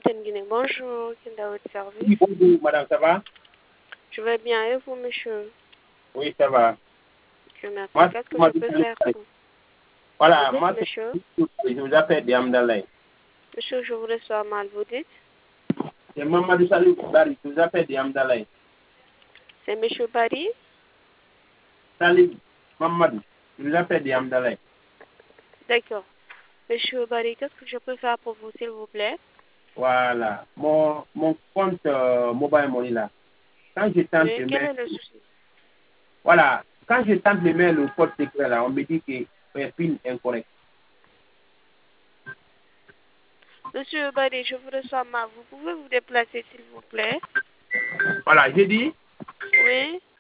Tenguine. Bonjour, quel est votre service? Oui, bonjour, madame, ça va? Je vais bien, et vous, monsieur? Oui, ça va. Dieu merci. Moi, Qu'est-ce que moi, je peux faire pour vous? voilà, Vous dites, moi, monsieur? je vous appelle Diamdalay. Monsieur, je vous reçois mal, vous dites? C'est Mamadou Salou Bari, je vous appelle Diamdalay. C'est monsieur Paris? Salut, Mamadou, je vous appelle Diamdalay. D'accord. Monsieur Barry, qu'est-ce que je peux faire pour vous, s'il vous plaît? Voilà, mon compte Mobile Money là, quand je tente Oui, de quel mettre, est le souci? voilà, quand je tente de mettre le code secret là, on me dit que c'est PIN incorrect. Monsieur Barry, je vous reçois mal. Vous pouvez vous déplacer, s'il vous plaît? Voilà, j'ai dit, Oui?